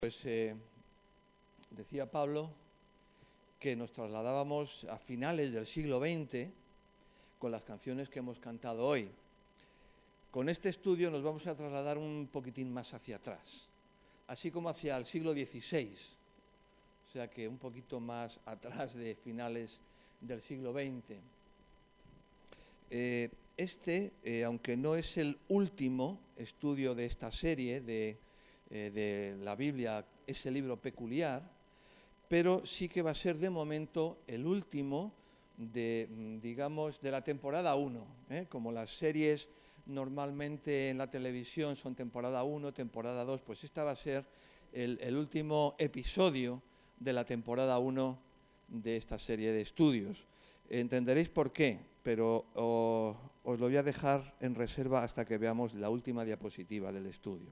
Pues decía Pablo que nos trasladábamos a finales del siglo XX con las canciones que hemos cantado hoy. Con este estudio nos vamos a trasladar un poquitín más hacia atrás, así como hacia el siglo XVI, o sea que un poquito más atrás de finales del siglo XX. Aunque no es el último estudio de esta serie de la Biblia, ese libro peculiar, pero sí que va a ser de momento el último de la temporada 1, como las series normalmente en la televisión son temporada 1, temporada 2, pues esta va a ser el último episodio de la temporada 1 de esta serie de estudios. Entenderéis por qué, pero os lo voy a dejar en reserva hasta que veamos la última diapositiva del estudio.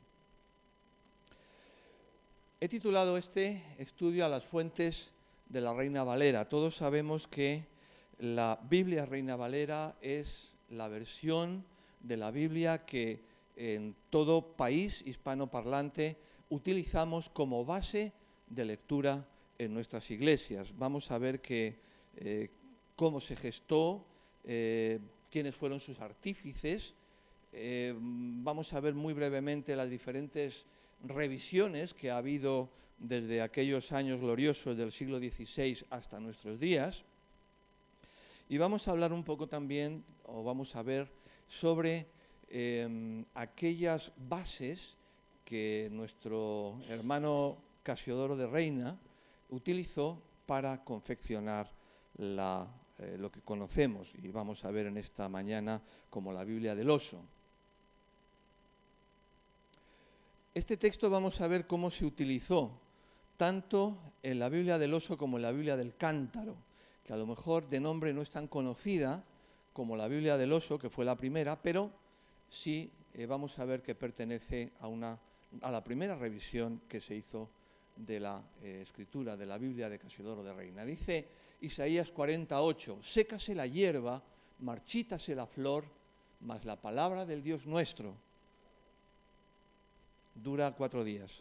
He titulado este estudio a las fuentes de la Reina Valera. Todos sabemos que la Biblia Reina Valera es la versión de la Biblia que en todo país hispanoparlante utilizamos como base de lectura en nuestras iglesias. Vamos a ver cómo se gestó, quiénes fueron sus artífices. Vamos a ver muy brevemente las diferentes revisiones que ha habido desde aquellos años gloriosos del siglo XVI hasta nuestros días. Y vamos a hablar un poco también, o vamos a ver, sobre aquellas bases que nuestro hermano Casiodoro de Reina utilizó para confeccionar lo que conocemos, y vamos a ver en esta mañana, como la Biblia del Oso. Este texto vamos a ver cómo se utilizó tanto en la Biblia del Oso como en la Biblia del Cántaro, que a lo mejor de nombre no es tan conocida como la Biblia del Oso, que fue la primera, pero sí vamos a ver que pertenece a la primera revisión que se hizo de la escritura de la Biblia de Casiodoro de Reina. Dice Isaías 48, sécase la hierba, marchítase la flor, mas la palabra del Dios nuestro dura 4 días.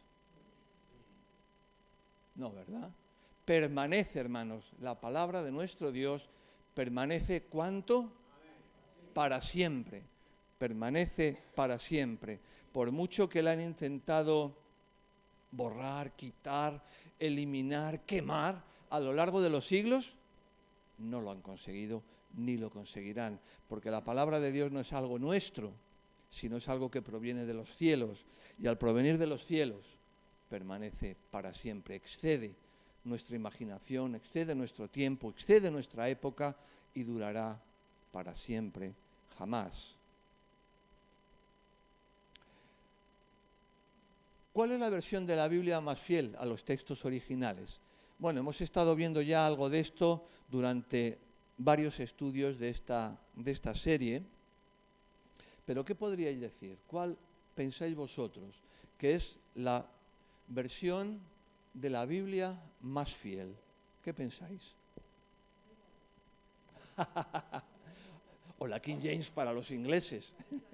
No, ¿verdad? Permanece, hermanos, la palabra de nuestro Dios permanece, ¿cuánto? Para siempre. Permanece para siempre. Por mucho que la han intentado borrar, quitar, eliminar, quemar a lo largo de los siglos, no lo han conseguido ni lo conseguirán, porque la palabra de Dios no es algo nuestro, sino es algo que proviene de los cielos, y al provenir de los cielos permanece para siempre, excede nuestra imaginación, excede nuestro tiempo, excede nuestra época y durará para siempre, jamás. ¿Cuál es la versión de la Biblia más fiel a los textos originales? Bueno, hemos estado viendo ya algo de esto durante varios estudios de esta serie, pero ¿qué podríais decir? ¿Cuál pensáis vosotros que es la versión de la Biblia más fiel? ¿Qué pensáis? O la King James para los ingleses.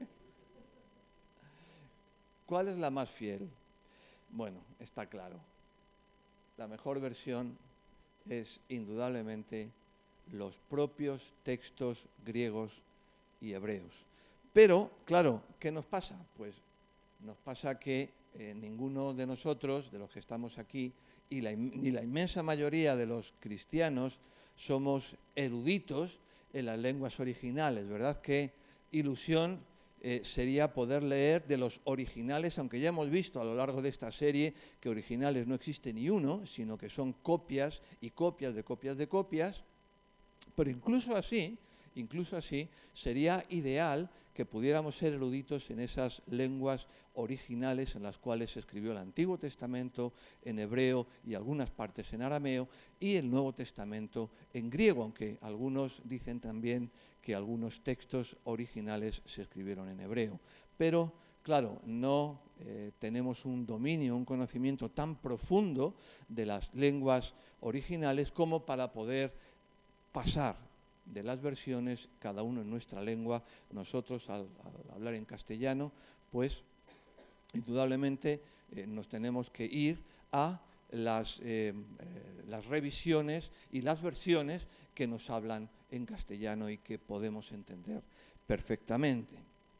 ¿Cuál es la más fiel? Bueno, está claro. La mejor versión es indudablemente los propios textos griegos y hebreos. Pero, claro, ¿qué nos pasa? Pues nos pasa que ninguno de nosotros, de los que estamos aquí, ni la inmensa mayoría de los cristianos, somos eruditos en las lenguas originales, ¿verdad? Qué ilusión sería poder leer de los originales, aunque ya hemos visto a lo largo de esta serie que originales no existe ni uno, sino que son copias y copias de copias de copias, pero incluso así sería ideal que pudiéramos ser eruditos en esas lenguas originales en las cuales se escribió el Antiguo Testamento en hebreo y algunas partes en arameo, y el Nuevo Testamento en griego, aunque algunos dicen también que algunos textos originales se escribieron en hebreo. Pero, claro, no tenemos un dominio, un conocimiento tan profundo de las lenguas originales como para poder pasar de las versiones, cada uno en nuestra lengua. Nosotros, al hablar en castellano, pues indudablemente nos tenemos que ir a las revisiones y las versiones que nos hablan en castellano y que podemos entender perfectamente.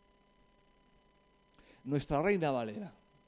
Nuestra Reina Valera.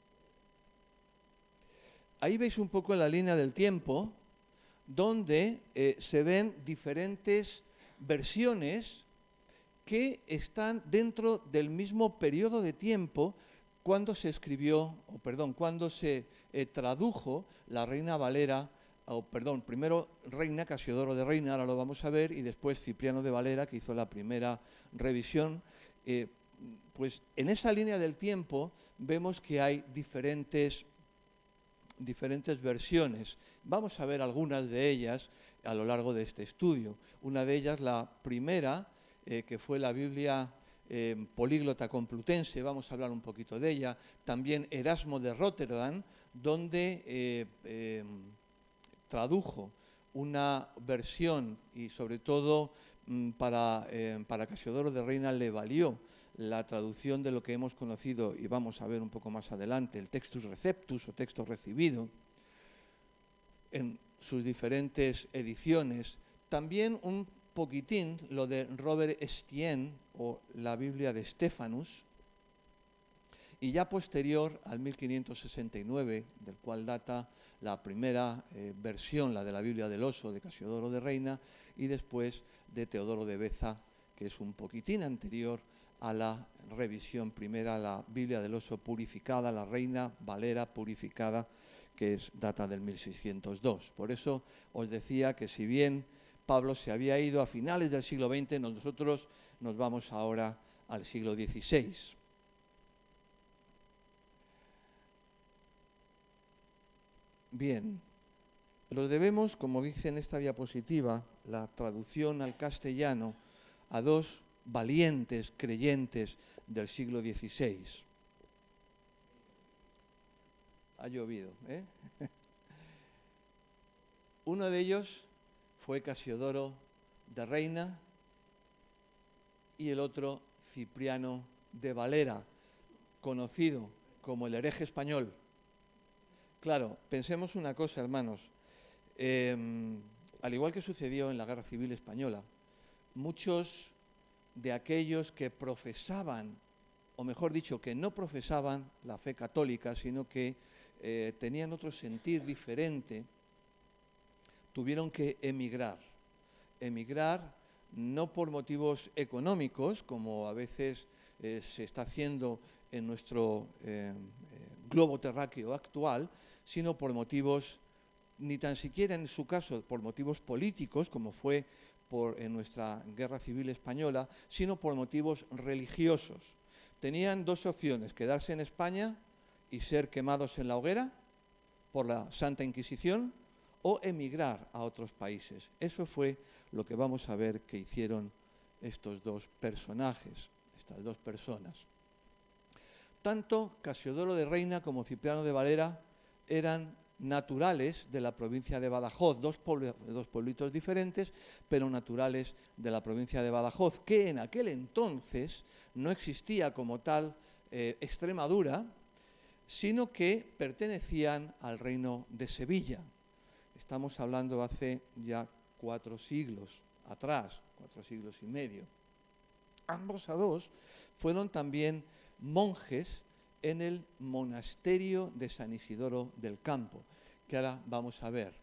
Ahí veis un poco en la línea del tiempo, donde se ven diferentes versiones que están dentro del mismo periodo de tiempo cuando se cuando se tradujo la Reina Valera, primero Reina Casiodoro de Reina, ahora lo vamos a ver, y después Cipriano de Valera, que hizo la primera revisión. Pues en esa línea del tiempo vemos que hay diferentes versiones. Vamos a ver algunas de ellas a lo largo de este estudio. Una de ellas, la primera, que fue la Biblia políglota complutense, vamos a hablar un poquito de ella. También Erasmo de Rotterdam, donde tradujo una versión y sobre todo para Casiodoro de Reina le valió la traducción de lo que hemos conocido y vamos a ver un poco más adelante, el Textus Receptus o texto recibido, en sus diferentes ediciones. También un poquitín lo de Robert Estienne o la Biblia de Stephanus, y ya posterior al 1569, del cual data la primera versión, la de la Biblia del Oso de Casiodoro de Reina, y después de Teodoro de Beza, que es un poquitín anterior a la revisión primera, la Biblia del Oso purificada, la Reina Valera purificada, que data del 1602. Por eso os decía que si bien Pablo se había ido a finales del siglo XX, nosotros nos vamos ahora al siglo XVI. Bien, lo debemos, como dice en esta diapositiva, la traducción al castellano a dos valientes creyentes del siglo XVI. Ha llovido, ¿eh? Uno de ellos fue Casiodoro de Reina y el otro Cipriano de Valera, conocido como el hereje español. Claro, pensemos una cosa, hermanos. Al igual que sucedió en la Guerra Civil Española, muchos de aquellos que profesaban, o mejor dicho, que no profesaban la fe católica, sino que tenían otro sentir diferente, tuvieron que emigrar. Emigrar no por motivos económicos, como a veces se está haciendo en nuestro globo terráqueo actual, sino por motivos, ni tan siquiera en su caso por motivos políticos, como fue en nuestra Guerra Civil Española, sino por motivos religiosos. Tenían dos opciones: quedarse en España y ser quemados en la hoguera por la Santa Inquisición, o emigrar a otros países. Eso fue lo que vamos a ver que hicieron estos dos personajes, estas dos personas. Tanto Casiodoro de Reina como Cipriano de Valera eran naturales de la provincia de Badajoz, dos pueblitos diferentes, pero naturales de la provincia de Badajoz, que en aquel entonces no existía como tal Extremadura, sino que pertenecían al reino de Sevilla. Estamos hablando hace ya 4 siglos atrás, 4 siglos y medio. Ambos a dos fueron también monjes en el monasterio de San Isidoro del Campo, que ahora vamos a ver.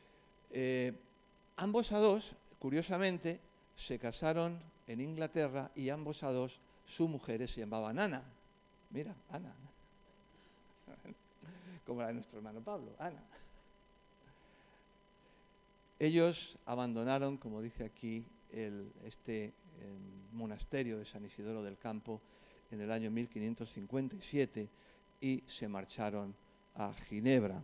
Ambos a dos, curiosamente, se casaron en Inglaterra y ambos a dos, sus mujeres se llamaban Ana. Mira, Ana. Como la de nuestro hermano Pablo, Ana. Ellos abandonaron, como dice aquí, este monasterio de San Isidoro del Campo en el año 1557 y se marcharon a Ginebra.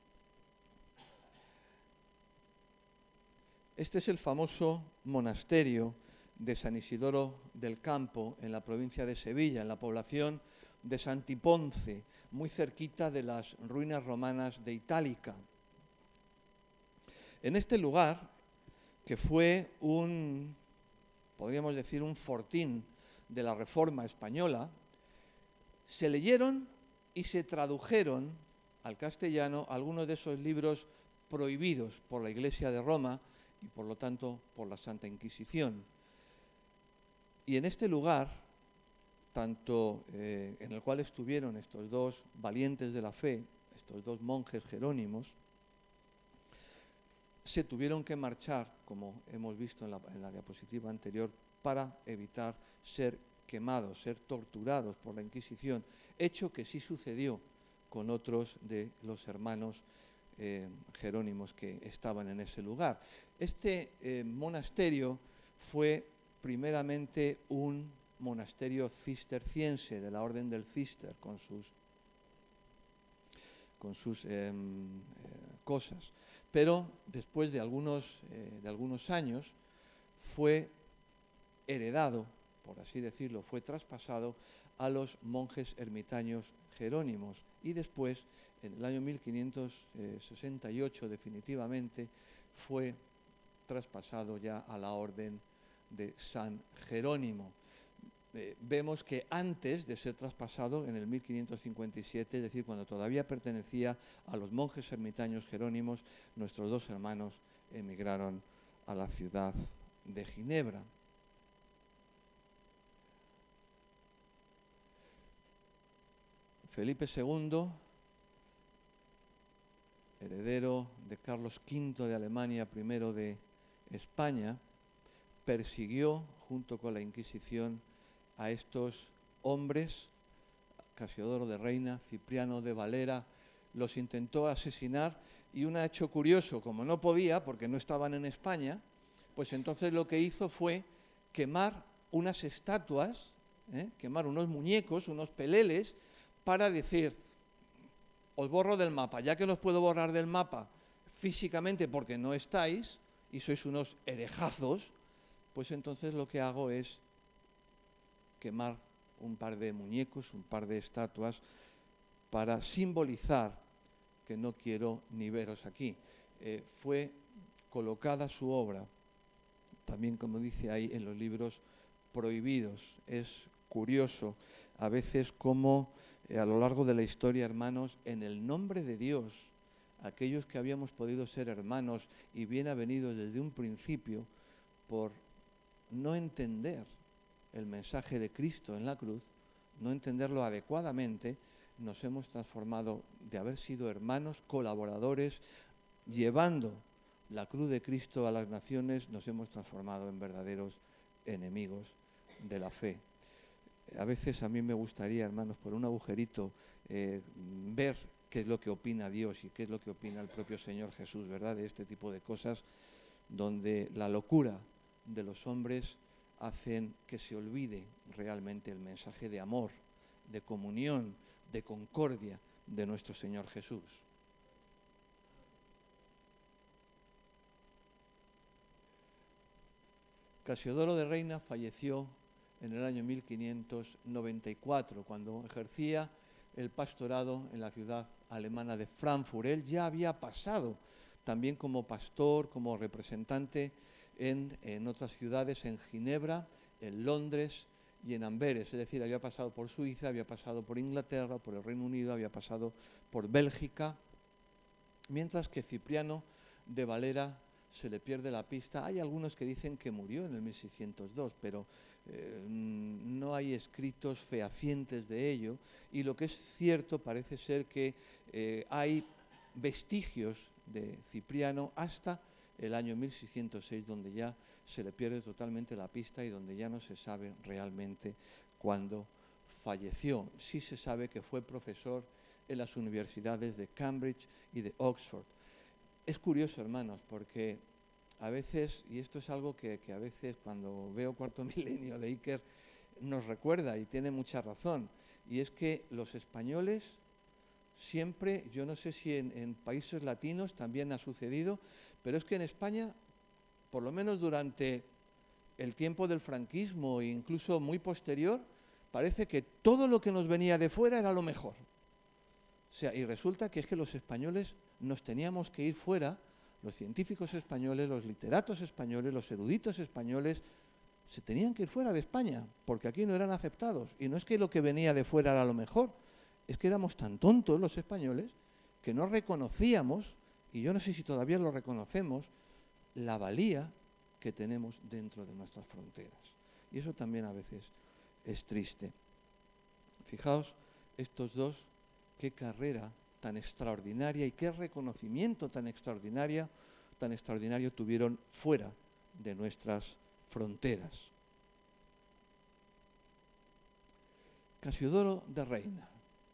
Este es el famoso monasterio de San Isidoro del Campo en la provincia de Sevilla, en la población de Santiponce, muy cerquita de las ruinas romanas de Itálica. En este lugar, que fue podríamos decir, un fortín de la Reforma española, se leyeron y se tradujeron al castellano algunos de esos libros prohibidos por la Iglesia de Roma y por lo tanto por la Santa Inquisición. Y en este lugar, tanto en el cual estuvieron estos dos valientes de la fe, estos dos monjes jerónimos, se tuvieron que marchar, como hemos visto en la diapositiva anterior, para evitar ser quemados, ser torturados por la Inquisición, hecho que sí sucedió con otros de los hermanos jerónimos que estaban en ese lugar. Este monasterio fue primeramente un monasterio cisterciense de la Orden del Cister, con sus cosas. Pero después de algunos años fue heredado, por así decirlo, fue traspasado a los monjes ermitaños jerónimos y después, en el año 1568, definitivamente fue traspasado ya a la Orden de San Jerónimo. Vemos que antes de ser traspasado, en el 1557, es decir, cuando todavía pertenecía a los monjes ermitaños jerónimos, nuestros dos hermanos emigraron a la ciudad de Ginebra. Felipe II, heredero de Carlos V de Alemania, primero de España, persiguió junto con la Inquisición a estos hombres, Casiodoro de Reina, Cipriano de Valera, los intentó asesinar, y un hecho curioso, como no podía porque no estaban en España, pues entonces lo que hizo fue quemar unas estatuas, quemar unos muñecos, unos peleles, para decir: os borro del mapa, ya que los puedo borrar del mapa físicamente porque no estáis y sois unos herejazos, pues entonces lo que hago es quemar un par de muñecos, un par de estatuas, para simbolizar que no quiero ni veros aquí. Fue colocada su obra, también como dice ahí, en los libros prohibidos. Es curioso a veces cómo a lo largo de la historia, hermanos, en el nombre de Dios, aquellos que habíamos podido ser hermanos y bien avenidos desde un principio, por no entender el mensaje de Cristo en la cruz, no entenderlo adecuadamente, nos hemos transformado de haber sido hermanos, colaboradores, llevando la cruz de Cristo a las naciones, nos hemos transformado en verdaderos enemigos de la fe. A veces a mí me gustaría, hermanos, por un agujerito, ver qué es lo que opina Dios y qué es lo que opina el propio Señor Jesús, ¿verdad?, de este tipo de cosas, donde la locura de los hombres hacen que se olvide realmente el mensaje de amor, de comunión, de concordia de nuestro Señor Jesús. Casiodoro de Reina falleció en el año 1594, cuando ejercía el pastorado en la ciudad alemana de Frankfurt. Él ya había pasado también como pastor, como representante en otras ciudades, en Ginebra, en Londres y en Amberes. Es decir, había pasado por Suiza, había pasado por Inglaterra, por el Reino Unido, había pasado por Bélgica, mientras que Cipriano de Valera se le pierde la pista. Hay algunos que dicen que murió en el 1602, pero no hay escritos fehacientes de ello, y lo que es cierto parece ser que hay vestigios de Cipriano hasta el año 1606, donde ya se le pierde totalmente la pista y donde ya no se sabe realmente cuándo falleció. Sí se sabe que fue profesor en las universidades de Cambridge y de Oxford. Es curioso, hermanos, porque a veces, y esto es algo que a veces cuando veo Cuarto Milenio de Iker nos recuerda, y tiene mucha razón, y es que los españoles siempre, yo no sé si en países latinos también ha sucedido, pero es que en España, por lo menos durante el tiempo del franquismo e incluso muy posterior, parece que todo lo que nos venía de fuera era lo mejor. O sea, y resulta que es que los españoles nos teníamos que ir fuera, los científicos españoles, los literatos españoles, los eruditos españoles, se tenían que ir fuera de España, porque aquí no eran aceptados. Y no es que lo que venía de fuera era lo mejor, es que éramos tan tontos los españoles que no reconocíamos, y yo no sé si todavía lo reconocemos, la valía que tenemos dentro de nuestras fronteras. Y eso también a veces es triste. Fijaos, estos dos, qué carrera tan extraordinaria y qué reconocimiento tan extraordinario tuvieron fuera de nuestras fronteras. Casiodoro de Reina,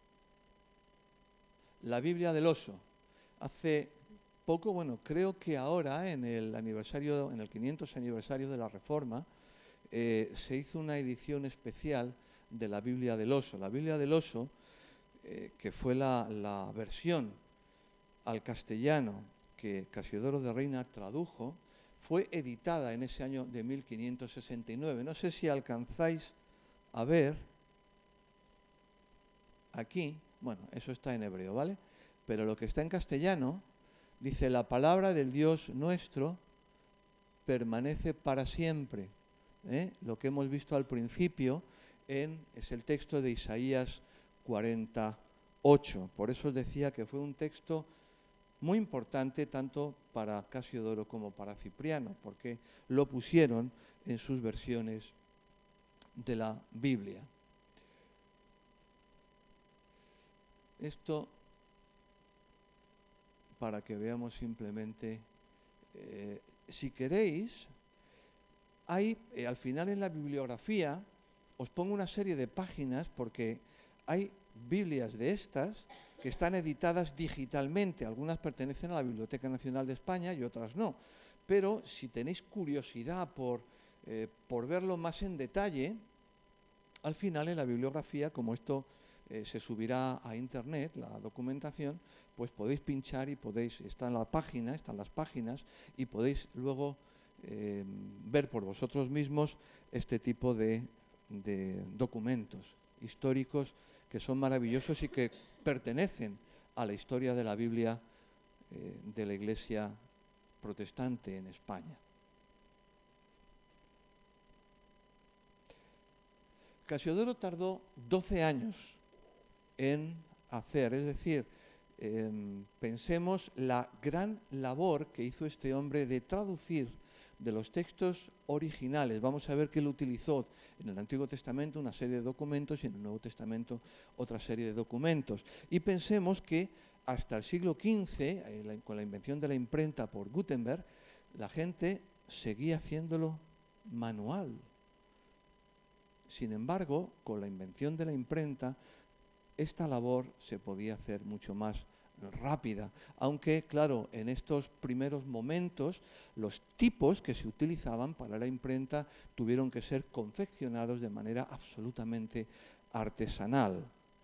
la Biblia del Oso. Hace poco, creo que ahora en el 500 aniversario de la Reforma, se hizo una edición especial de la Biblia del Oso. La Biblia del Oso, que fue la versión al castellano que Casiodoro de Reina tradujo, fue editada en ese año de 1569. No sé si alcanzáis a ver aquí, eso está en hebreo, ¿vale? Pero lo que está en castellano dice: la palabra del Dios nuestro permanece para siempre. Lo que hemos visto al principio es el texto de Isaías 48. Por eso os decía que fue un texto muy importante tanto para Casiodoro como para Cipriano, porque lo pusieron en sus versiones de la Biblia. Esto para que veamos simplemente, si queréis, hay al final en la bibliografía, os pongo una serie de páginas porque hay Biblias de estas que están editadas digitalmente. Algunas pertenecen a la Biblioteca Nacional de España y otras no. Pero si tenéis curiosidad por verlo más en detalle, al final en la bibliografía, como esto se subirá a internet, la documentación, pues podéis pinchar y están las páginas y podéis luego ver por vosotros mismos este tipo de documentos históricos que son maravillosos y que pertenecen a la historia de la Biblia de la Iglesia protestante en España. Casiodoro tardó 12 años en hacer, es decir, pensemos la gran labor que hizo este hombre de traducir de los textos originales. Vamos a ver que él utilizó en el Antiguo Testamento una serie de documentos y en el Nuevo Testamento otra serie de documentos. Y pensemos que hasta el siglo XV, con la invención de la imprenta por Gutenberg, la gente seguía haciéndolo manual. Sin embargo, con la invención de la imprenta, esta labor se podía hacer mucho más rápida, aunque, claro, en estos primeros momentos los tipos que se utilizaban para la imprenta tuvieron que ser confeccionados de manera absolutamente artesanal.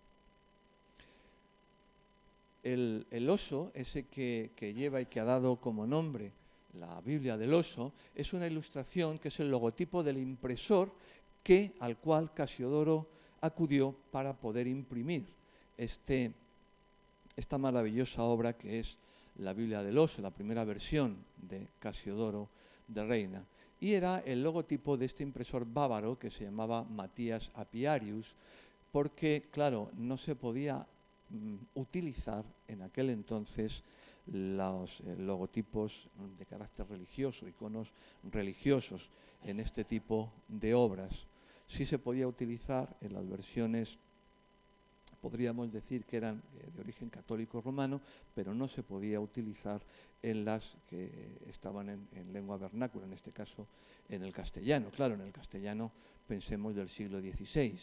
El oso, ese que lleva y que ha dado como nombre la Biblia del Oso, es una ilustración que es el logotipo del impresor al cual Casiodoro acudió para poder imprimir esta maravillosa obra que es la Biblia del Oso, la primera versión de Casiodoro de Reina. Y era el logotipo de este impresor bávaro que se llamaba Matías Apiarius, porque, claro, no se podía utilizar en aquel entonces los logotipos de carácter religioso, iconos religiosos en este tipo de obras. Sí se podía utilizar en las versiones, podríamos decir que eran de origen católico romano, pero no se podía utilizar en las que estaban en lengua vernácula, en este caso en el castellano. Claro, en el castellano pensemos del siglo XVI.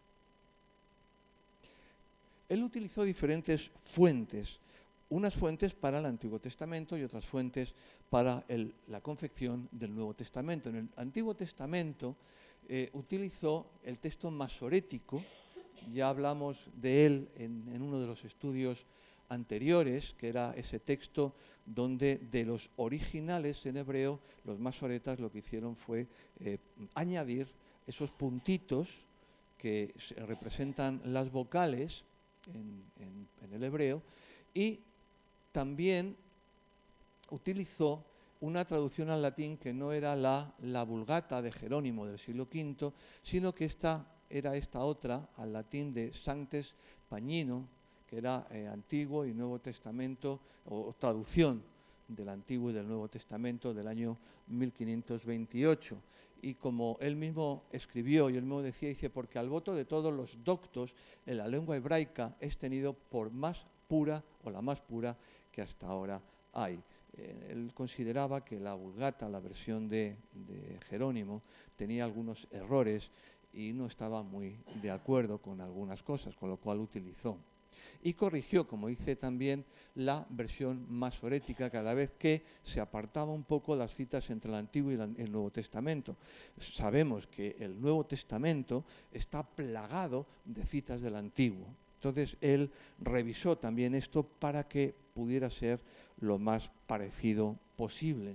Él utilizó diferentes fuentes, unas fuentes para el Antiguo Testamento y otras fuentes para la confección del Nuevo Testamento. En el Antiguo Testamento utilizó el texto masorético. Ya hablamos de él en uno de los estudios anteriores, que era ese texto donde de los originales en hebreo, los masoretas lo que hicieron fue añadir esos puntitos que representan las vocales en el hebreo, y también utilizó una traducción al latín que no era la Vulgata de Jerónimo del siglo V, sino que era esta otra, al latín de Sanctes Pagnino, que era Antiguo y Nuevo Testamento, o traducción del Antiguo y del Nuevo Testamento del año 1528. Y como él mismo escribió, y él mismo decía, dice, porque al voto de todos los doctos en la lengua hebraica es tenido por más pura, o la más pura, que hasta ahora hay. Él consideraba que la Vulgata, la versión de Jerónimo, tenía algunos errores y no estaba muy de acuerdo con algunas cosas, con lo cual utilizó. Y corrigió, como dice también, la versión masorética cada vez que se apartaba un poco las citas entre el Antiguo y el Nuevo Testamento. Sabemos que el Nuevo Testamento está plagado de citas del Antiguo. Entonces él revisó también esto para que pudiera ser lo más parecido posible.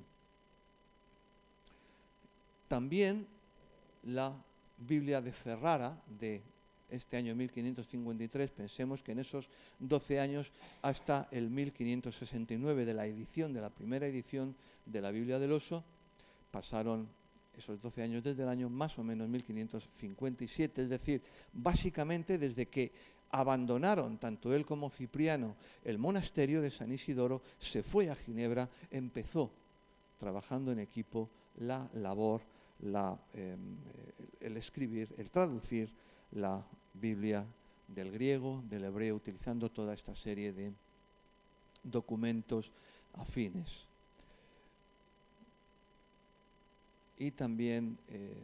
También la Biblia de Ferrara, de este año 1553, pensemos que en esos 12 años hasta el 1569 de la edición, de la primera edición de la Biblia del Oso, pasaron esos 12 años desde el año más o menos 1557, es decir, básicamente desde que abandonaron tanto él como Cipriano el monasterio de San Isidoro, se fue a Ginebra, empezó trabajando en equipo la labor, el escribir, el traducir la Biblia del griego, del hebreo, utilizando toda esta serie de documentos afines. Y también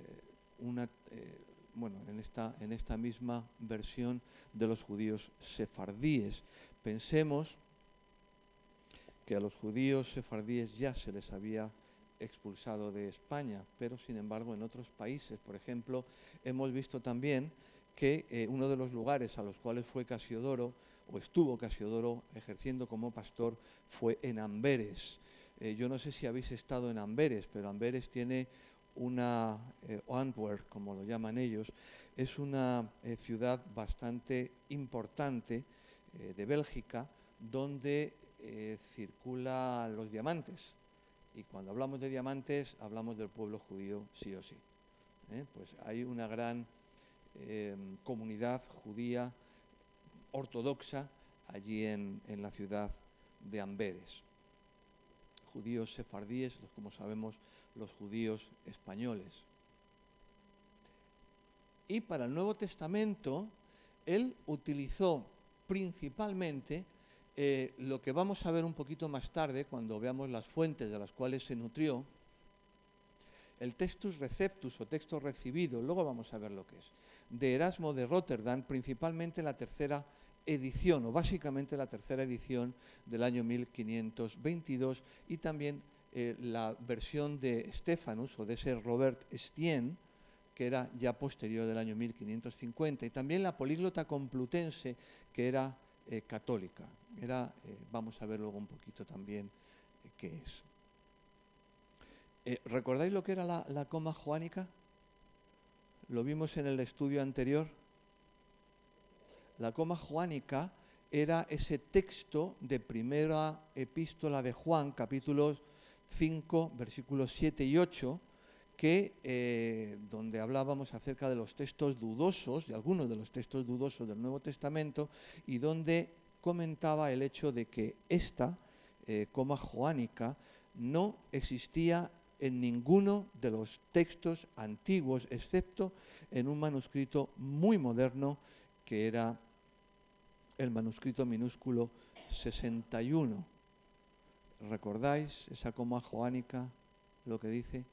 en esta misma versión de los judíos sefardíes. Pensemos que a los judíos sefardíes ya se les había expulsado de España, pero sin embargo en otros países, por ejemplo, hemos visto también que uno de los lugares a los cuales fue Casiodoro, o estuvo Casiodoro ejerciendo como pastor, fue en Amberes. Yo no sé si habéis estado en Amberes, pero Amberes tiene una, Antwerp, como lo llaman ellos, es una ciudad bastante importante de Bélgica, donde circulan los diamantes. Y cuando hablamos de diamantes, hablamos del pueblo judío sí o sí. Pues hay una gran comunidad judía ortodoxa allí en la ciudad de Amberes. Judíos sefardíes, como sabemos, los judíos españoles. Y para el Nuevo Testamento, él utilizó principalmente lo que vamos a ver un poquito más tarde, cuando veamos las fuentes de las cuales se nutrió, el Textus Receptus o texto recibido, luego vamos a ver lo que es, de Erasmo de Rotterdam, principalmente la tercera edición, o básicamente la tercera edición del año 1522, y también la versión de Stephanus, o de ese Robert Estienne, que era ya posterior del año 1550, y también la Políglota Complutense, que era católica. Vamos a ver luego un poquito también qué es. ¿Recordáis lo que era la coma joánica? Lo vimos en el estudio anterior. La coma joánica era ese texto de primera epístola de Juan, capítulos 5, versículos 7 y 8, donde hablábamos acerca de los textos dudosos, de algunos de los textos dudosos del Nuevo Testamento, y donde comentaba el hecho de que esta coma joánica no existía en ninguno de los textos antiguos, excepto en un manuscrito muy moderno, que era el manuscrito minúsculo 61. ¿Recordáis esa coma joánica, lo que dice?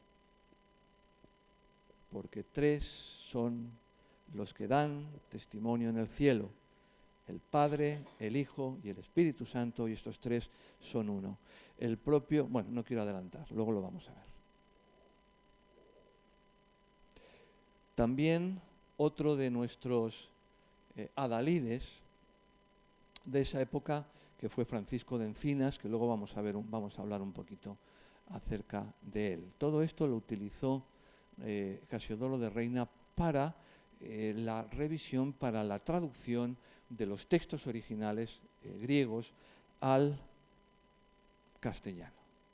Porque tres son los que dan testimonio en el cielo: el Padre, el Hijo y el Espíritu Santo, y estos tres son uno. El propio, bueno, no quiero adelantar, luego lo vamos a ver. También otro de nuestros adalides de esa época, que fue Francisco de Encinas, que luego vamos a hablar un poquito acerca de él. Todo esto lo utilizó Casiodoro de Reina para la revisión, para la traducción de los textos originales griegos al castellano.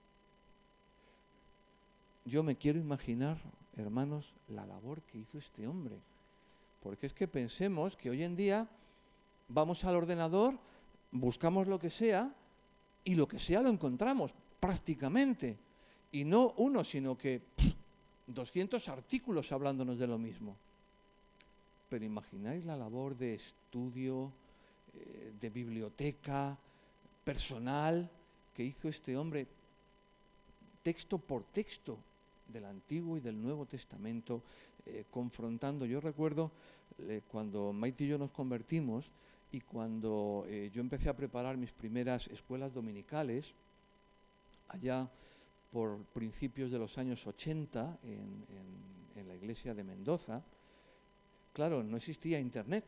Yo me quiero imaginar, hermanos, la labor que hizo este hombre, porque es que pensemos que hoy en día vamos al ordenador, buscamos lo que sea y lo que sea lo encontramos prácticamente. Y no uno, sino que 200 artículos hablándonos de lo mismo. Pero imagináis la labor de estudio, de biblioteca, personal, que hizo este hombre texto por texto del Antiguo y del Nuevo Testamento, confrontando. Yo recuerdo cuando Maite y yo nos convertimos y cuando yo empecé a preparar mis primeras escuelas dominicales, allá por principios de los años 80 en la iglesia de Mendoza. Claro, no existía Internet.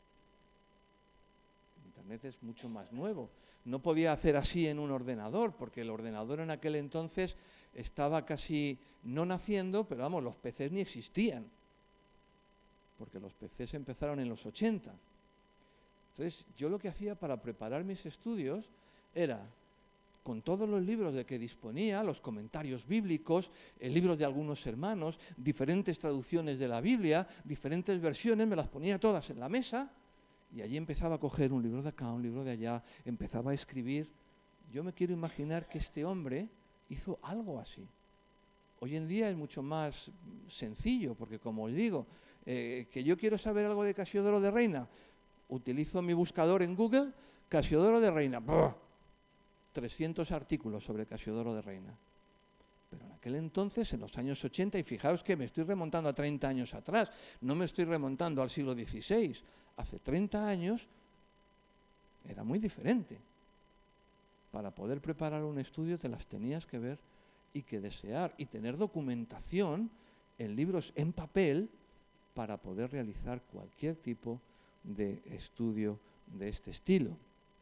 Internet es mucho más nuevo. No podía hacer así en un ordenador, porque el ordenador en aquel entonces estaba casi no naciendo, pero vamos, los PCs ni existían, porque los PCs empezaron en los 80. Entonces, yo lo que hacía para preparar mis estudios era, con todos los libros de que disponía, los comentarios bíblicos, libros de algunos hermanos, diferentes traducciones de la Biblia, diferentes versiones, me las ponía todas en la mesa y allí empezaba a coger un libro de acá, un libro de allá, empezaba a escribir. Yo me quiero imaginar que este hombre hizo algo así. Hoy en día es mucho más sencillo, porque como os digo, que yo quiero saber algo de Casiodoro de Reina, utilizo mi buscador en Google, Casiodoro de Reina, 300 artículos sobre Casiodoro de Reina. Pero en aquel entonces, en los años 80, y fijaos que me estoy remontando a 30 años atrás, no me estoy remontando al siglo XVI, hace 30 años era muy diferente. Para poder preparar un estudio te las tenías que ver y que desear y tener documentación en libros en papel para poder realizar cualquier tipo de estudio de este estilo.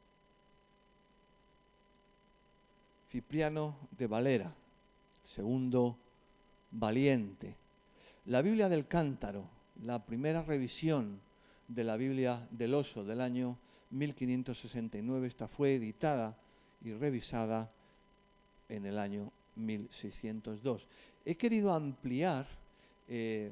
Cipriano de Valera, segundo valiente. La Biblia del Cántaro, la primera revisión de la Biblia del Oso del año 1569, esta fue editada y revisada en el año 1602. He querido ampliar el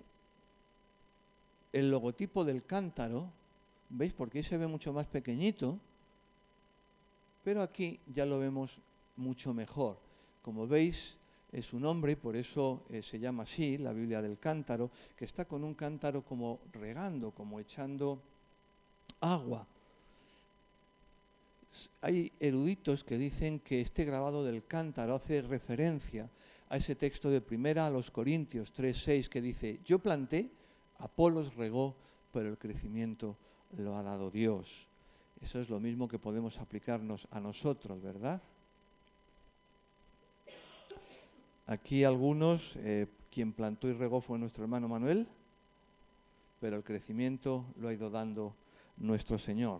logotipo del cántaro, ¿veis? Porque ahí se ve mucho más pequeñito, pero aquí ya lo vemos mucho mejor. Como veis, es un hombre, y por eso se llama así, la Biblia del Cántaro, que está con un cántaro como regando, como echando agua. Hay eruditos que dicen que este grabado del cántaro hace referencia a ese texto de 1 Corintios 3:6 que dice: yo planté, Apolos regó, pero el crecimiento lo ha dado Dios. Eso es lo mismo que podemos aplicarnos a nosotros, ¿verdad? Aquí algunos, quien plantó y regó fue nuestro hermano Manuel, pero el crecimiento lo ha ido dando nuestro Señor.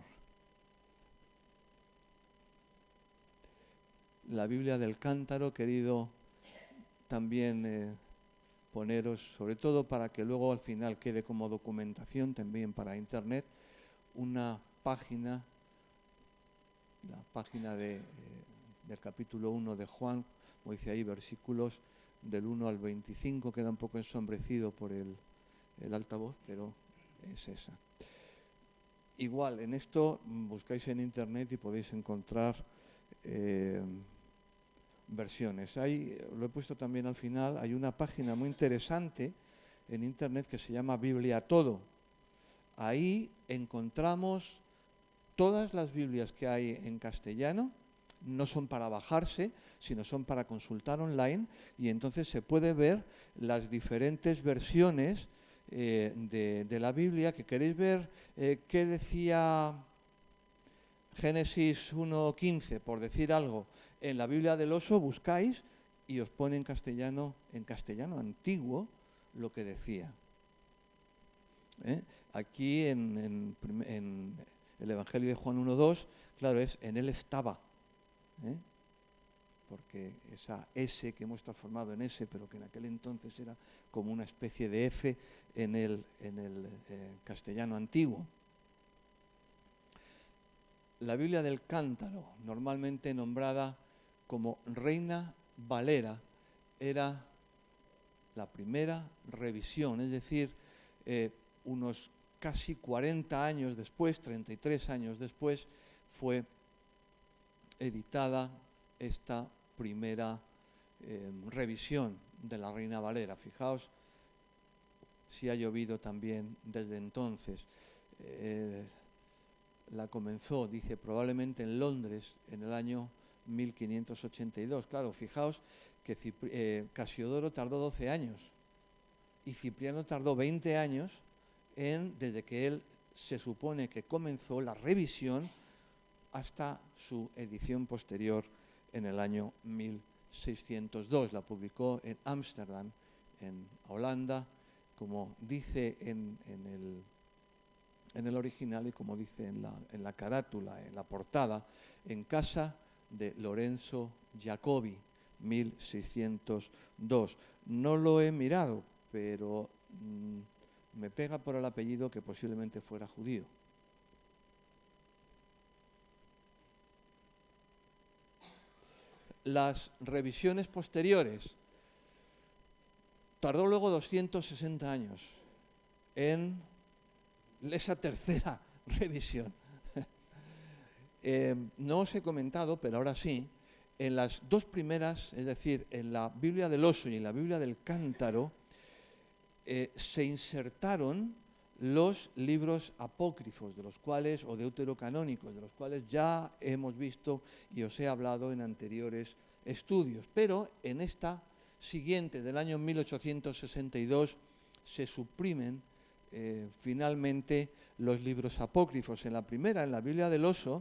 La Biblia del Cántaro, querido también poneros, sobre todo para que luego al final quede como documentación también para Internet, una página, la página del capítulo 1 de Juan, como dice ahí, versículos del 1 al 25, queda un poco ensombrecido por el altavoz, pero es esa. Igual, en esto buscáis en Internet y podéis encontrar versiones. Lo he puesto también al final, hay una página muy interesante en Internet que se llama Biblia Todo. Ahí encontramos todas las Biblias que hay en castellano, no son para bajarse, sino son para consultar online, y entonces se puede ver las diferentes versiones de la Biblia. Que queréis ver qué decía Génesis 1:15, por decir algo, en la Biblia del Oso, buscáis y os pone en castellano antiguo, lo que decía. Aquí en el Evangelio de Juan 1:2, claro, es en él estaba, porque esa S que hemos transformado en S, pero que en aquel entonces era como una especie de F en el castellano antiguo. La Biblia del Cántaro, normalmente nombrada como Reina Valera, era la primera revisión, es decir, unos casi 40 años después, 33 años después, fue editada esta primera revisión de la Reina Valera. Fijaos si ha llovido también desde entonces. La comenzó, dice, probablemente en Londres en el año 1582. Claro, fijaos que Casiodoro tardó 12 años y Cipriano tardó 20 años desde que él se supone que comenzó la revisión hasta su edición posterior en el año 1602. La publicó en Ámsterdam, en Holanda, como dice en el original y como dice en la carátula, en la portada, en casa de Lorenzo Jacobi, 1602. No lo he mirado, pero me pega por el apellido que posiblemente fuera judío. Las revisiones posteriores, tardó luego 260 años en esa tercera revisión. No os he comentado, pero ahora sí, en las dos primeras, es decir, en la Biblia del Oso y en la Biblia del Cántaro, se insertaron los libros apócrifos, de los cuales, o deuterocanónicos, de los cuales ya hemos visto y os he hablado en anteriores estudios. Pero en esta siguiente, del año 1862, se suprimen finalmente los libros apócrifos. En la primera, en la Biblia del Oso,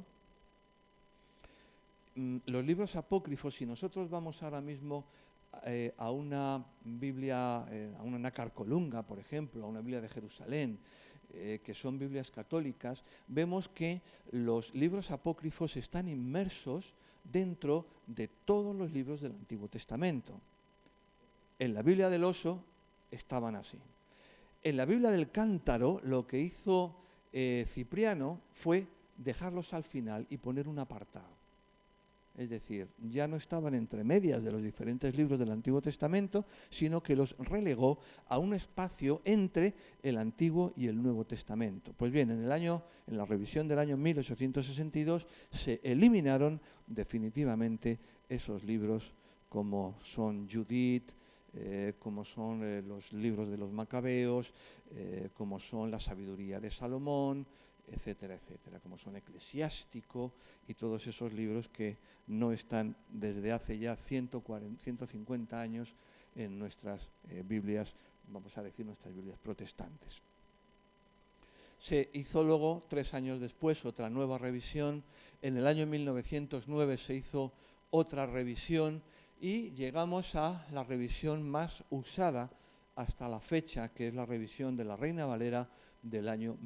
los libros apócrifos, si nosotros vamos ahora mismo a una Biblia, a una Nácar Colunga, por ejemplo, a una Biblia de Jerusalén, que son Biblias católicas, vemos que los libros apócrifos están inmersos dentro de todos los libros del Antiguo Testamento. En la Biblia del Oso estaban así. En la Biblia del Cántaro, lo que hizo Cipriano fue dejarlos al final y poner un apartado. Es decir, ya no estaban entre medias de los diferentes libros del Antiguo Testamento, sino que los relegó a un espacio entre el Antiguo y el Nuevo Testamento. Pues bien, en la revisión del año 1862 se eliminaron definitivamente esos libros como son Judith, como son los libros de los Macabeos, como son la Sabiduría de Salomón, etcétera, etcétera, como son Eclesiástico y todos esos libros que no están desde hace ya 150 años en nuestras Biblias, vamos a decir nuestras Biblias protestantes. Se hizo luego, 3 años después, otra nueva revisión. En el año 1909 se hizo otra revisión y llegamos a la revisión más usada hasta la fecha, que es la revisión de la Reina Valera del año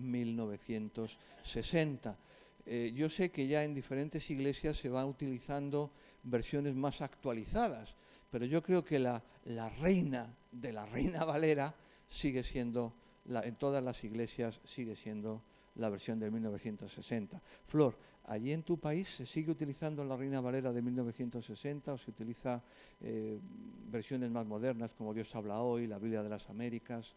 1960. Yo sé que ya en diferentes iglesias se van utilizando versiones más actualizadas, pero yo creo que la reina de la Reina Valera sigue siendo, en todas las iglesias sigue siendo la versión del 1960. Flor, ¿allí en tu país se sigue utilizando la Reina Valera de 1960 o se utiliza versiones más modernas como Dios habla hoy, la Biblia de las Américas?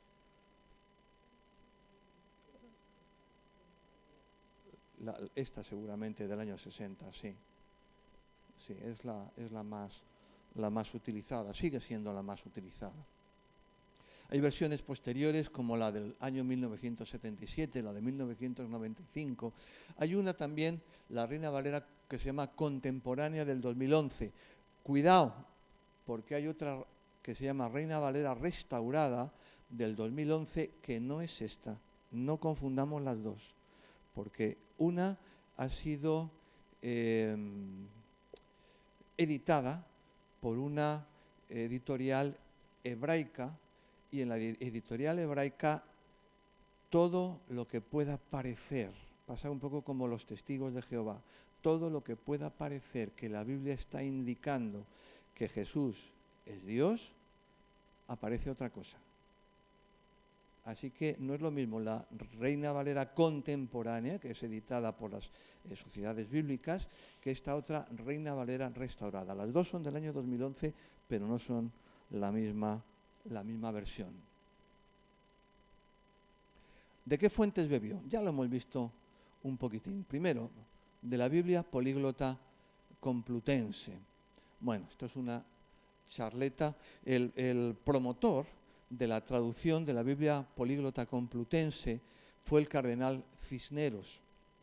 Esta seguramente del año 60, sí. Sí, es la más utilizada, sigue siendo la más utilizada. Hay versiones posteriores como la del año 1977, la de 1995. Hay una también, la Reina Valera, que se llama Contemporánea del 2011. Cuidado, porque hay otra que se llama Reina Valera Restaurada del 2011, que no es esta. No confundamos las dos, porque una ha sido editada por una editorial hebraica, y en la editorial hebraica todo lo que pueda parecer, pasa un poco como los testigos de Jehová, todo lo que pueda parecer que la Biblia está indicando que Jesús es Dios, aparece otra cosa. Así que no es lo mismo la Reina Valera contemporánea, que es editada por las sociedades bíblicas, que esta otra Reina Valera restaurada. Las dos son del año 2011, pero no son la misma versión. ¿De qué fuentes bebió? Ya lo hemos visto un poquitín. Primero, de la Biblia Políglota Complutense. Bueno, esto es una charleta. El promotor de la traducción de la Biblia Políglota Complutense fue el cardenal Cisneros.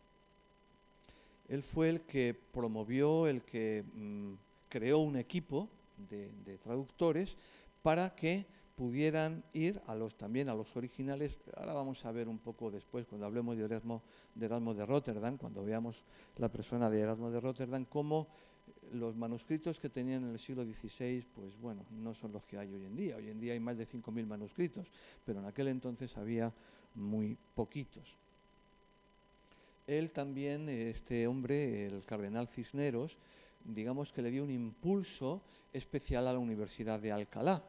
Él fue el que promovió, el que creó un equipo de traductores para que pudieran ir también a los originales. Ahora vamos a ver un poco después, cuando hablemos de Erasmo de Rotterdam, cuando veamos la persona de Erasmo de Rotterdam, cómo los manuscritos que tenían en el siglo XVI, pues bueno, no son los que hay hoy en día. Hoy en día hay más de 5.000 manuscritos, pero en aquel entonces había muy poquitos. Él también, este hombre, el cardenal Cisneros, digamos que le dio un impulso especial a la Universidad de Alcalá,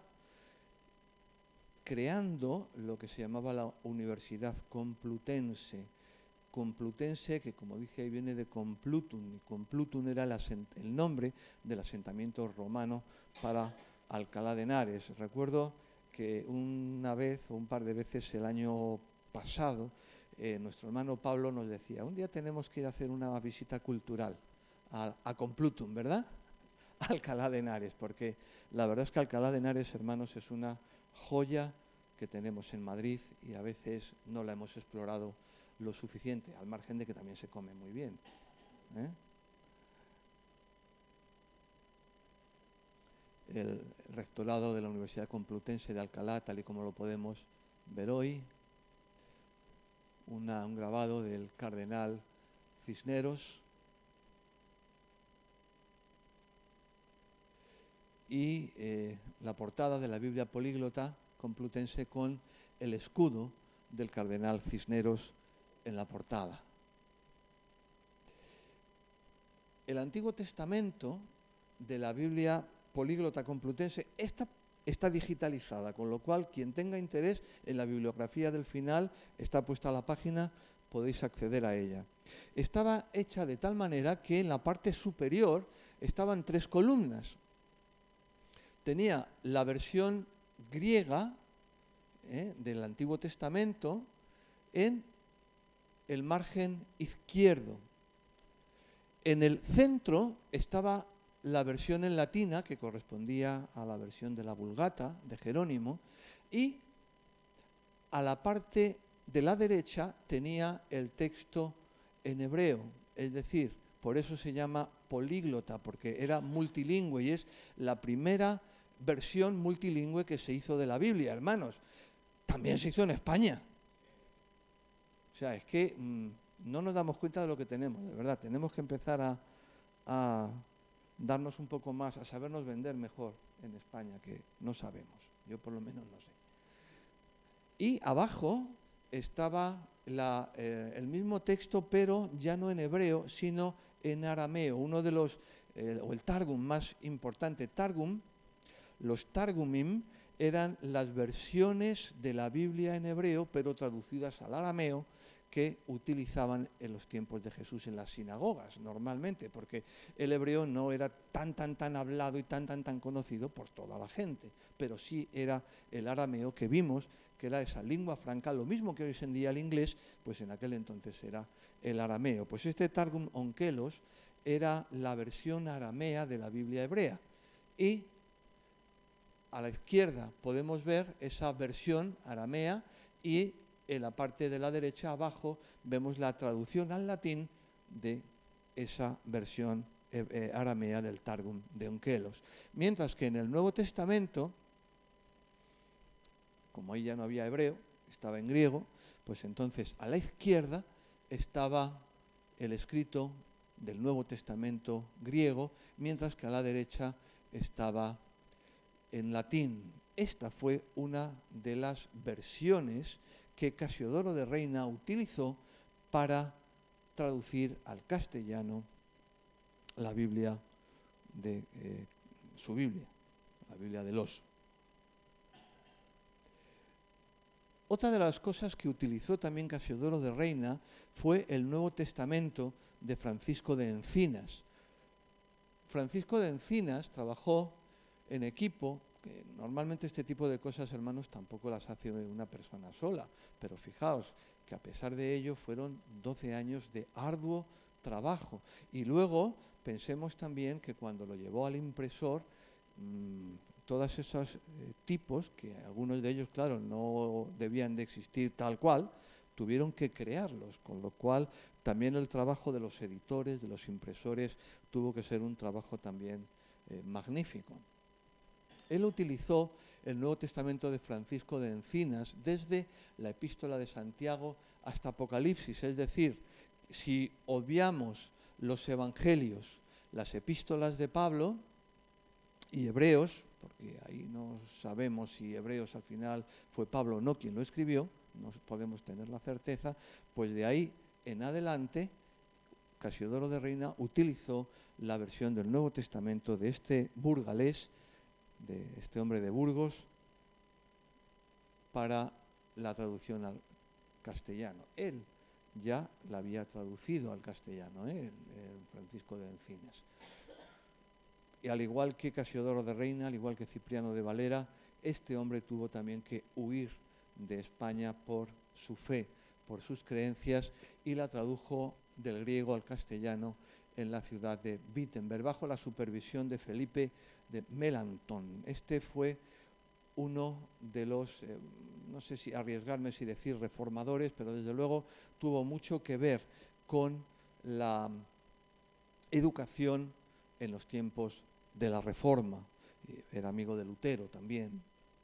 creando lo que se llamaba la Universidad Complutense. Complutense, que como dice ahí viene de Complutum, y Complutum era el nombre del asentamiento romano para Alcalá de Henares. Recuerdo que una vez o un par de veces el año pasado, nuestro hermano Pablo nos decía, un día tenemos que ir a hacer una visita cultural a Complutum, ¿verdad? A Alcalá de Henares, porque la verdad es que Alcalá de Henares, hermanos, es una joya que tenemos en Madrid y a veces no la hemos explorado lo suficiente, al margen de que también se come muy bien. El rectorado de la Universidad Complutense de Alcalá, tal y como lo podemos ver hoy, un grabado del cardenal Cisneros y la portada de la Biblia Políglota Complutense con el escudo del cardenal Cisneros en la portada. El Antiguo Testamento de la Biblia Políglota Complutense está digitalizada, con lo cual quien tenga interés en la bibliografía del final está puesta a la página, podéis acceder a ella. Estaba hecha de tal manera que en la parte superior estaban 3 columnas. Tenía la versión griega del Antiguo Testamento en el margen izquierdo. En el centro estaba la versión en latina, que correspondía a la versión de la Vulgata de Jerónimo, y a la parte de la derecha tenía el texto en hebreo, es decir, por eso se llama políglota, porque era multilingüe y es la primera versión multilingüe que se hizo de la Biblia, hermanos. También se hizo en España. O sea, es que no nos damos cuenta de lo que tenemos, de verdad. Tenemos que empezar a darnos un poco más, a sabernos vender mejor en España, que no sabemos. Yo por lo menos no sé. Y abajo estaba el mismo texto, pero ya no en hebreo, sino en arameo. Uno de los, o el Targum más importante. Los Targumim eran las versiones de la Biblia en hebreo, pero traducidas al arameo, que utilizaban en los tiempos de Jesús en las sinagogas, normalmente, porque el hebreo no era tan hablado y tan conocido por toda la gente, pero sí era el arameo que vimos, que era esa lengua franca, lo mismo que hoy en día el inglés, pues en aquel entonces era el arameo. Pues este Targum Onkelos era la versión aramea de la Biblia hebrea, y a la izquierda podemos ver esa versión aramea y en la parte de la derecha abajo vemos la traducción al latín de esa versión aramea del Targum de Onkelos. Mientras que en el Nuevo Testamento, como ahí ya no había hebreo, estaba en griego, pues entonces a la izquierda estaba el escrito del Nuevo Testamento griego, mientras que a la derecha estaba en latín. Esta fue una de las versiones que Casiodoro de Reina utilizó para traducir al castellano la Biblia su Biblia, la Biblia del Oso. Otra de las cosas que utilizó también Casiodoro de Reina fue el Nuevo Testamento de Francisco de Encinas. Francisco de Encinas trabajó en equipo que normalmente este tipo de cosas, hermanos, tampoco las hace una persona sola, pero fijaos que a pesar de ello fueron 12 años de arduo trabajo. Y luego pensemos también que cuando lo llevó al impresor, todos esos tipos, que algunos de ellos, claro, no debían de existir tal cual, tuvieron que crearlos, con lo cual también el trabajo de los editores, de los impresores, tuvo que ser un trabajo también magnífico. Él utilizó el Nuevo Testamento de Francisco de Encinas desde la Epístola de Santiago hasta Apocalipsis, es decir, si obviamos los evangelios, las epístolas de Pablo y Hebreos, porque ahí no sabemos si Hebreos al final fue Pablo o no quien lo escribió, no podemos tener la certeza, pues de ahí en adelante Casiodoro de Reina utilizó la versión del Nuevo Testamento de este burgalés, de este hombre de Burgos, para la traducción al castellano. Él ya la había traducido al castellano, el Francisco de Encinas. Y al igual que Casiodoro de Reina, al igual que Cipriano de Valera, este hombre tuvo también que huir de España por su fe, por sus creencias, y la tradujo del griego al castellano en la ciudad de Wittenberg, bajo la supervisión de Felipe de Melanchthon. Este fue uno de los, no sé si arriesgarme si decir reformadores, pero desde luego tuvo mucho que ver con la educación en los tiempos de la Reforma. Era amigo de Lutero también.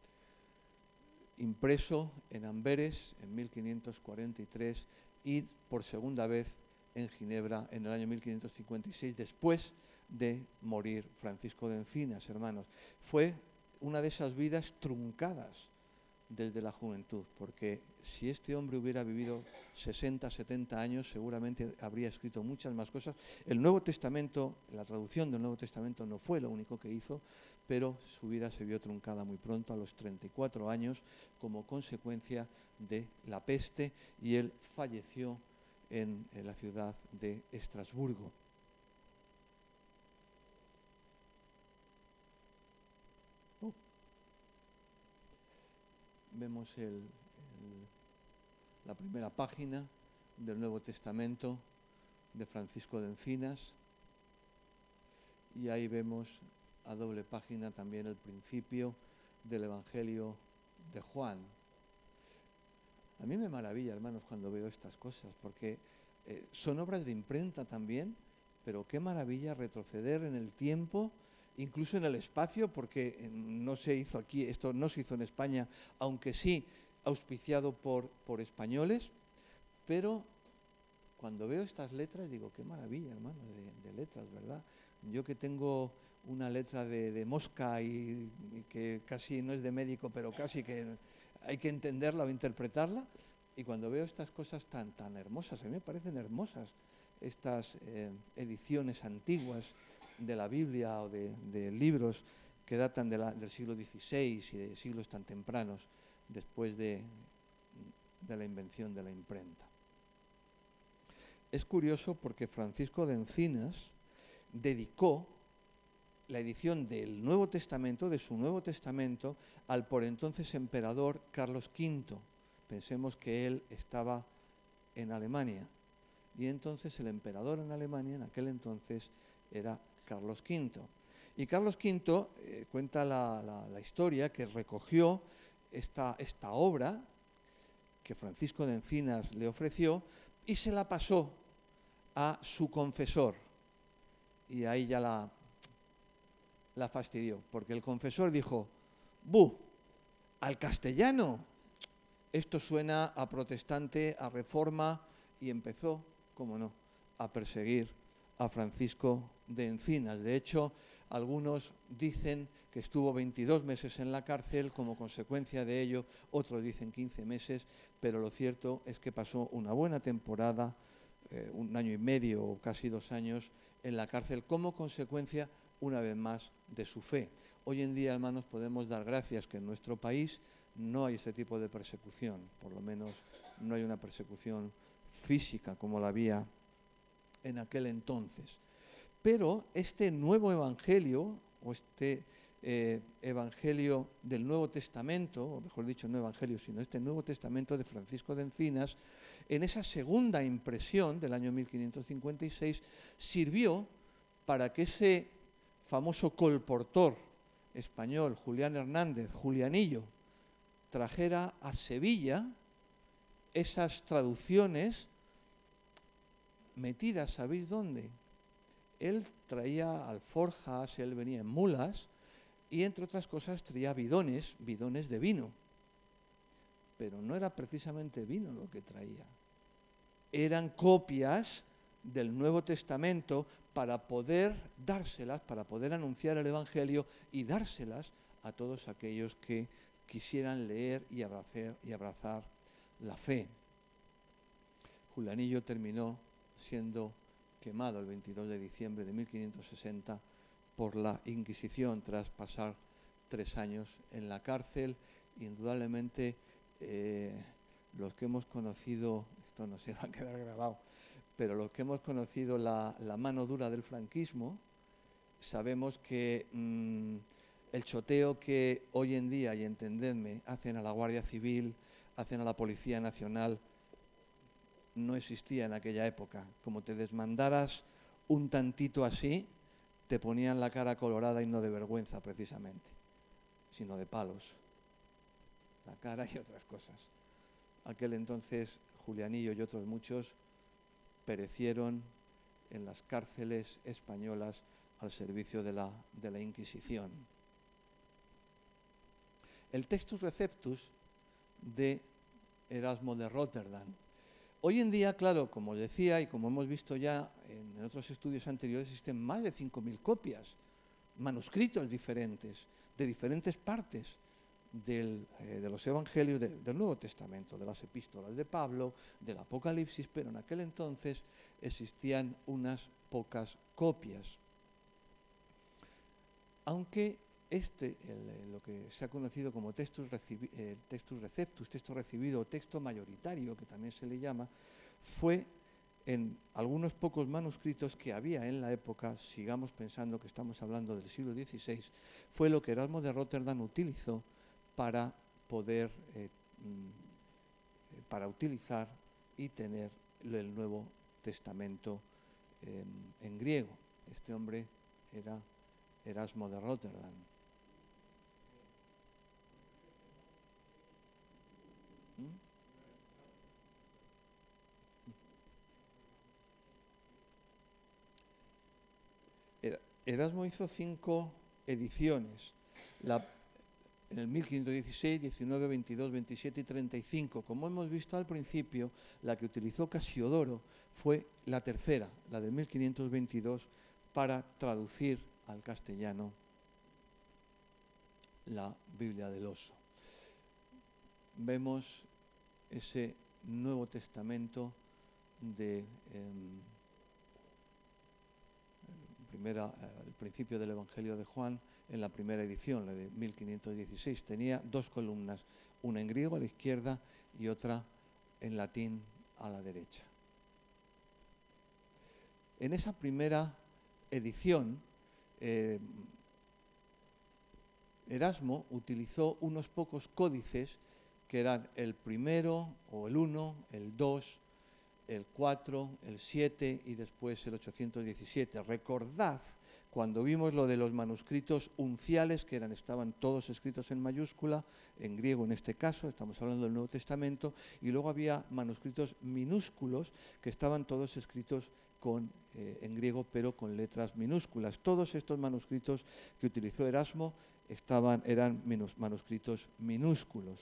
Impreso en Amberes en 1543 y por segunda vez en Ginebra en el año 1556, después de morir Francisco de Encinas, hermanos. Fue una de esas vidas truncadas desde la juventud, porque si este hombre hubiera vivido 60, 70 años, seguramente habría escrito muchas más cosas. El Nuevo Testamento, la traducción del Nuevo Testamento no fue lo único que hizo, pero su vida se vio truncada muy pronto, a los 34 años, como consecuencia de la peste, y él falleció en la ciudad de Estrasburgo. Vemos la primera página del Nuevo Testamento de Francisco de Encinas, y ahí vemos a doble página también el principio del Evangelio de Juan. A mí me maravilla, hermanos, cuando veo estas cosas, porque son obras de imprenta también, pero qué maravilla retroceder en el tiempo, incluso en el espacio, porque no se hizo aquí, esto no se hizo en España, aunque sí auspiciado por españoles, pero cuando veo estas letras digo, qué maravilla, hermano, de letras, ¿verdad? Yo que tengo una letra de mosca y que casi no es de médico, pero casi que hay que entenderla o interpretarla, y cuando veo estas cosas tan hermosas, a mí me parecen hermosas estas ediciones antiguas de la Biblia o de libros que datan del siglo XVI y de siglos tan tempranos después de la invención de la imprenta. Es curioso porque Francisco de Encinas dedicó la edición del Nuevo Testamento, de su Nuevo Testamento, al por entonces emperador Carlos V. Pensemos que él estaba en Alemania, y entonces el emperador en Alemania en aquel entonces era Carlos V. Y Carlos V cuenta la historia que recogió esta obra que Francisco de Encinas le ofreció y se la pasó a su confesor. Y ahí ya la fastidió, porque el confesor dijo, al castellano, esto suena a protestante, a reforma, y empezó, cómo no, a perseguir a Francisco de Encinas. De hecho, algunos dicen que estuvo 22 meses en la cárcel como consecuencia de ello, otros dicen 15 meses, pero lo cierto es que pasó una buena temporada, 1 año y medio o casi 2 años, en la cárcel como consecuencia, una vez más, de su fe. Hoy en día, hermanos, podemos dar gracias que en nuestro país no hay este tipo de persecución, por lo menos no hay una persecución física como la había en aquel entonces. Pero este nuevo evangelio, o este Evangelio del Nuevo Testamento, o mejor dicho, no Evangelio, sino este Nuevo Testamento de Francisco de Encinas, en esa segunda impresión del año 1556, sirvió para que ese famoso colportor español, Julián Hernández, Julianillo, trajera a Sevilla esas traducciones metidas, ¿sabéis dónde? Él traía alforjas, él venía en mulas y entre otras cosas traía bidones de vino. Pero no era precisamente vino lo que traía. Eran copias del Nuevo Testamento para poder dárselas, para poder anunciar el Evangelio y dárselas a todos aquellos que quisieran leer y abrazar la fe. Julianillo terminó siendo quemado el 22 de diciembre de 1560 por la Inquisición tras pasar 3 años en la cárcel. Indudablemente los que hemos conocido, esto no se va a quedar grabado, pero los que hemos conocido la mano dura del franquismo, sabemos que el choteo que hoy en día, y entendedme, hacen a la Guardia Civil, hacen a la Policía Nacional, no existía en aquella época. Como te desmandaras un tantito así, te ponían la cara colorada y no de vergüenza precisamente, sino de palos. La cara y otras cosas. Aquel entonces Julianillo y otros muchos perecieron en las cárceles españolas al servicio de la Inquisición. El Textus Receptus de Erasmo de Róterdam. Hoy en día, claro, como os decía y como hemos visto ya en otros estudios anteriores, existen más de 5.000 copias, manuscritos diferentes, de diferentes partes de los evangelios del Nuevo Testamento, de las epístolas de Pablo, del Apocalipsis, pero en aquel entonces existían unas pocas copias. Aunque lo que se ha conocido como textus receptus, texto recibido o texto mayoritario, que también se le llama, fue en algunos pocos manuscritos que había en la época, sigamos pensando que estamos hablando del siglo XVI, fue lo que Erasmo de Róterdam utilizó para poder para utilizar y tener el Nuevo Testamento en griego. Este hombre era Erasmo de Róterdam. Erasmo hizo 5 ediciones, en el 1516, 19, 22, 27 y 35. Como hemos visto al principio, la que utilizó Casiodoro fue la tercera, la de 1522, para traducir al castellano la Biblia del Oso. Vemos ese Nuevo Testamento el principio del Evangelio de Juan en la primera edición, la de 1516. Tenía 2 columnas, una en griego a la izquierda y otra en latín a la derecha. En esa primera edición, Erasmo utilizó unos pocos códices que eran el primero o el 1, el 2, el 4, el 7 y después el 817. Recordad cuando vimos lo de los manuscritos unciales, que estaban todos escritos en mayúscula, en griego en este caso, estamos hablando del Nuevo Testamento, y luego había manuscritos minúsculos que estaban todos escritos en griego, pero con letras minúsculas. Todos estos manuscritos que utilizó Erasmo eran manuscritos minúsculos.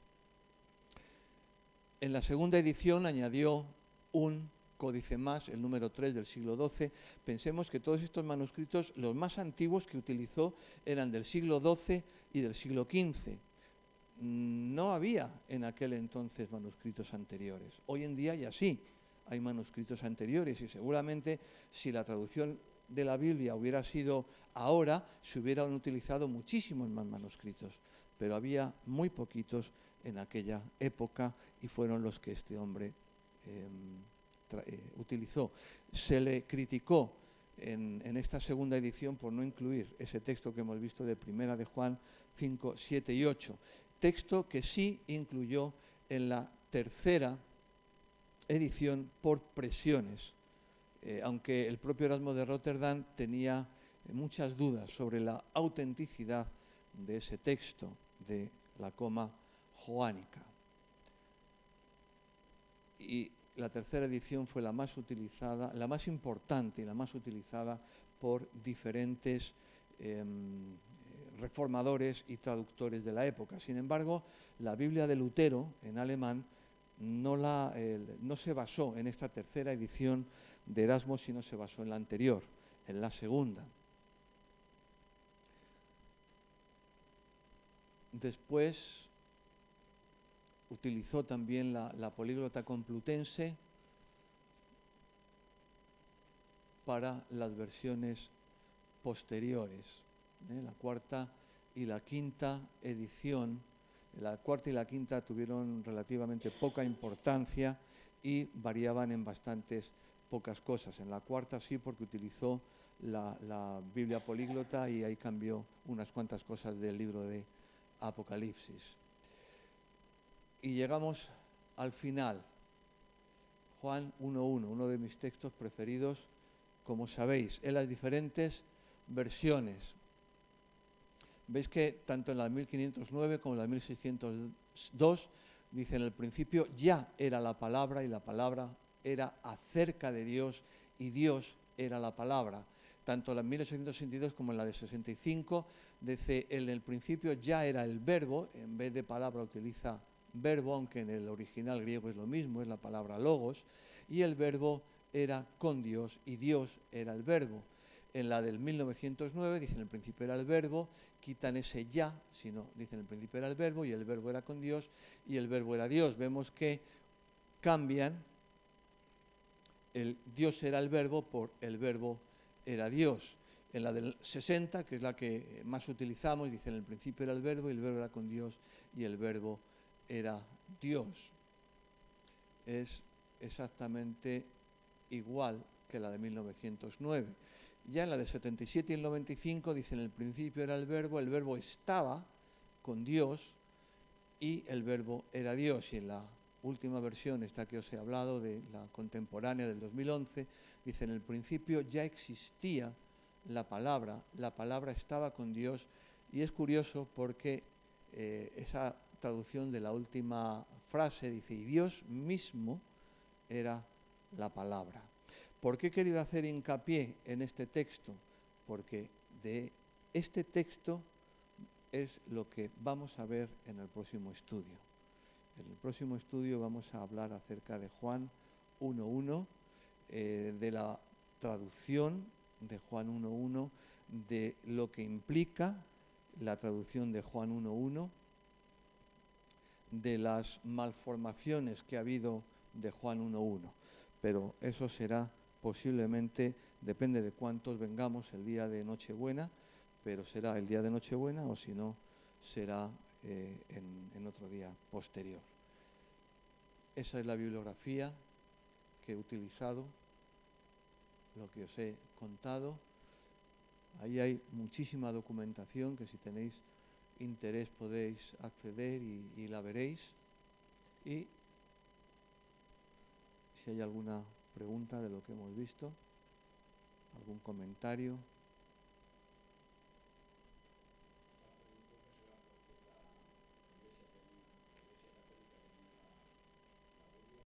En la segunda edición añadió un códice más, el número 3 del siglo XII. Pensemos que todos estos manuscritos, los más antiguos que utilizó, eran del siglo XII y del siglo XV. No había en aquel entonces manuscritos anteriores. Hoy en día ya sí, hay manuscritos anteriores y seguramente si la traducción de la Biblia hubiera sido ahora, se hubieran utilizado muchísimos más manuscritos, pero había muy poquitos en aquella época y fueron los que este hombre utilizó. Se le criticó en esta segunda edición por no incluir ese texto que hemos visto de Primera de Juan 5, 7 y 8. Texto que sí incluyó en la tercera edición por presiones, aunque el propio Erasmo de Róterdam tenía muchas dudas sobre la autenticidad de ese texto de la coma joánica. Y la tercera edición fue la más utilizada, la más importante y la más utilizada por diferentes reformadores y traductores de la época. Sin embargo, la Biblia de Lutero, en alemán, no se basó en esta tercera edición de Erasmo, sino se basó en la anterior, en la segunda. Después utilizó también la políglota complutense para las versiones posteriores. La cuarta y la quinta edición, la cuarta y la quinta tuvieron relativamente poca importancia y variaban en bastantes pocas cosas. En la cuarta sí, porque utilizó la Biblia políglota y ahí cambió unas cuantas cosas del libro de Apocalipsis. Y llegamos al final, Juan 1.1, uno de mis textos preferidos, como sabéis, en las diferentes versiones. Veis que tanto en la 1509 como en la 1602 dice: en el principio ya era la palabra y la palabra era acerca de Dios y Dios era la palabra. Tanto en la 1862 como en la de 65 dice: en el principio ya era el verbo, en vez de palabra utiliza verbo, aunque en el original griego es lo mismo, es la palabra logos, y el verbo era con Dios y Dios era el verbo. En la del 1909 dicen: en el principio era el verbo, quitan ese ya, sino dicen: en el principio era el verbo y el verbo era con Dios y el verbo era Dios. Vemos que cambian el Dios era el verbo por el verbo era Dios. En la del 60, que es la que más utilizamos, dicen: en el principio era el verbo y el verbo era con Dios y el verbo era Dios. Es exactamente igual que la de 1909. Ya en la de 77 y el 95 dicen: en el principio era el verbo estaba con Dios y el verbo era Dios. Y en la última versión, esta que os he hablado, de la contemporánea del 2011, dice: en el principio ya existía la palabra estaba con Dios. Y es curioso porque esa traducción de la última frase dice: y Dios mismo era la palabra. ¿Por qué he querido hacer hincapié en este texto? Porque de este texto es lo que vamos a ver en el próximo estudio. En el próximo estudio vamos a hablar acerca de Juan 1.1, de la traducción de Juan 1.1, de lo que implica la traducción de Juan 1.1, de las malformaciones que ha habido de Juan 1.1. Pero eso será posiblemente, depende de cuántos vengamos, el día de Nochebuena, pero será el día de Nochebuena o si no, será en otro día posterior. Esa es la bibliografía que he utilizado, lo que os he contado. Ahí hay muchísima documentación que si tenéis interés podéis acceder y la veréis. Y si hay alguna pregunta de lo que hemos visto, algún comentario.